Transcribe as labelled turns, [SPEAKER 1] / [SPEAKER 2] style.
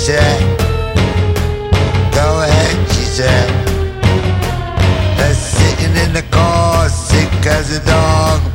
[SPEAKER 1] said. Go ahead, she said. Sitting in the car, sick as a dog.